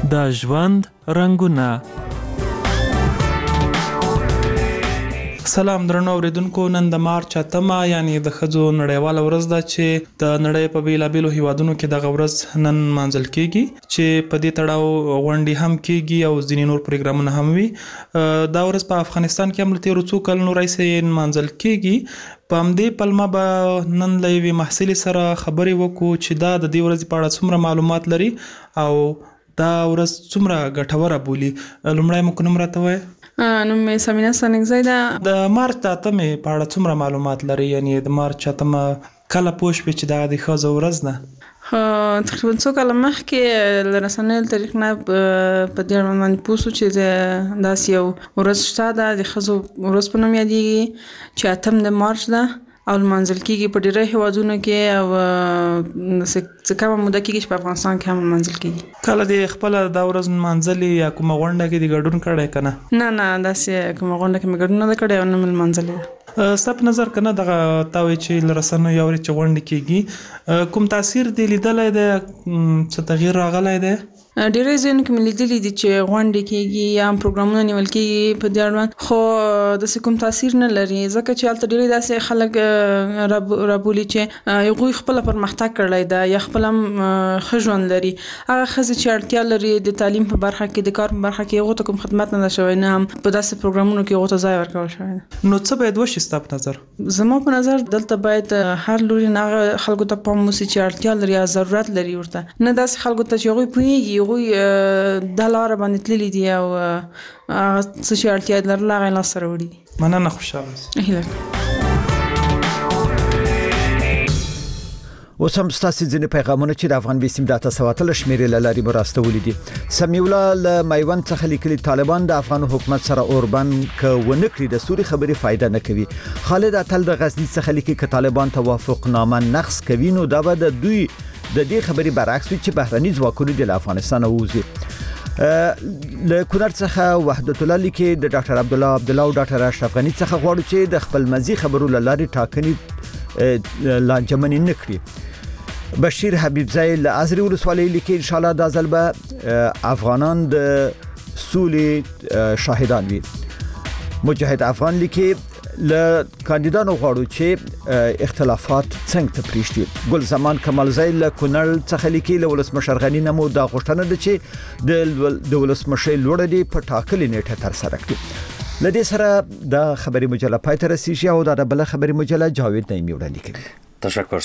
د ژوند رنګونه. سلام درنو اوریدونکو، نن د مارچ 8 یعنی د ښځو نړیواله ورځ ده چې د نړۍ په بیلابیلو هیوادونو کې دغه ورځ نن مانځل کیږي چې په دې تړاو غونډې هم کیږي او ځینې نور پروګرامونه هم وي. دا ورځ په افغانستان کې هم له تیرو څو کلونو راهیسې مانځل کیږي. په همدې پلمه به نن له یوې محصلې سره خبرې وکړو چې دا د دې ورځې په اړه څومره معلومات لري او دا ورځ څومره ګټوره بولي. لومړی مو نوم راته ووایه. نوم مې سمینه سنګزی ده. د مارچ 8 په اړه څومره معلومات لري؟ یعنی د مارچ 8 کله پوه شوې چې دا د ښځو ورځ ده؟ تقریبا څو کاله مخکې له رسنیو تاریخ نه په دې اړه باندې پوه شو چې داسې یو ورځ شته ده د ښځو ورځ په نوم یادېږي چې 8 د مارچ ده او لمانځل کېږي په ډېری هیوادونو کې او څه کمه موده کېږي چې په افغانستان کې هم لمانځل کېږي. کله دې خپله دا ورځ لمانځلې یا کومه غونډه کې دې ګډون کړی که نه؟ نه داسې کومه غونډه کې مې ګډون نه ده کړی او نه مې لمانځلې ده. ستا په نظر که نه دغه تا وایي چې له رسنیو اورې چې غونډې کېږي، کوم تاثیر دې لیدلی دی؟ څه تغییر راغلی دی؟ ډېرې ځایونو کې مې لیدلي دي چې غونډې کېږي یا هم پروګرامونه نیول کېږي په دې اړوند، خو داسې کوم تاثیر نه لري ځکه چې هلته ډېرې داسې خلک رابولي چې هغوی خپله پرمختګ کړی ده یا خپل هم ښه ژوند لري. هغه ښځې چې اړتیا لري د تعلیم په برخه کې، د کار په برخه کې، هغو ته کوم خدمت نه ده شوی، نه هم په داسې پروګرامونو کې هغو ته ځای ورکول شوی ده. نو څه باید وشي ستا په نظر؟ زما په نظر دلته باید هر لوري نه هغه خلکو ته پام وشي چې اړتیا لري یا ضرورت لري ورته، نه داسې خلکو ته چې هغوی پوهېږي هغوی د لاره باندې تللي دي او څه چې اړتیا لرله هغه یې لاسته راوړي دي. مننه، خوشحاله اوسه. هیله اوس هم ستاسې ځینې پیغامونه چې د افغان بیسیم د 800 شمېرې له لارې مو راستولي دي. سمیع الله له میوند څخه لیکلي طالبان د افغان حکومت سره اوربند که ونه کړي د سوري خبرې فایده نه کوي. خالد اتل د غزني څخه لیکي که طالبان توافق نامه نقض کوي نو دا به د دوی د دې خبرې برعکس وي چې بهرني ځواکونه د افغانستان ووځي. له کونړ څخه وحدت الله لیکي د ډاکټر عبدالله او ډاکټر اشرف غني څخه غواړو چې د خپل مزي خبرو له لارې ټاکنې لانجمنې نه کړي. بشیر حبیبزی له ازرې ولسوالۍ لیکي ان شاء الله دا ځل به افغانان د سولې شاهدان وي. مجاهد افغان لیکي له کاندیدانو غواړو چې اختلافات څنګه ته پریږدي. ګل زمان کمالزی له کونړ څخه لیکي له ولسمشر غني نه مو دا غوښتنه ده چې د ولسمشر لوړه دی په ټاکلې نیټه ترسره کړي. له دې سره د خبري مجله پای ته رسیږي او دا بل خبري مجله جاوید نعیمي وړاندې کوي. تشکر